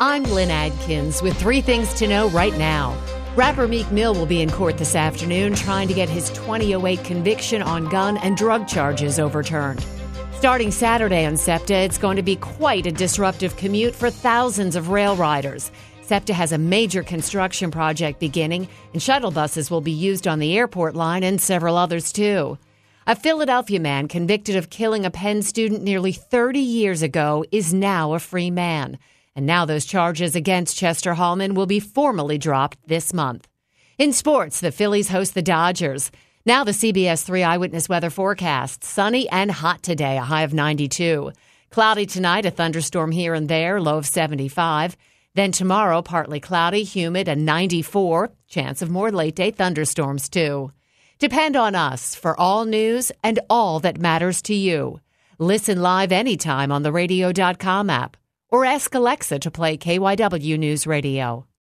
I'm Lynn Adkins with 3 things to know right now. Rapper Meek Mill will be in court this afternoon trying to get his 2008 conviction on gun and drug charges overturned. Starting Saturday on SEPTA, it's going to be quite a disruptive commute for thousands of rail riders. SEPTA has a major construction project beginning, and shuttle buses will be used on the airport line and several others too. A Philadelphia man convicted of killing a Penn student nearly 30 years ago is now a free man. And now those charges against Chester Hallman will be formally dropped this month. In sports, the Phillies host the Dodgers. Now the CBS 3 Eyewitness Weather forecast. Sunny and hot today, a high of 92. Cloudy tonight, a thunderstorm here and there, low of 75. Then tomorrow, partly cloudy, humid, and 94. Chance of more late-day thunderstorms, too. Depend on us for all news and all that matters to you. Listen live anytime on the radio.com app. Or ask Alexa to play KYW News Radio.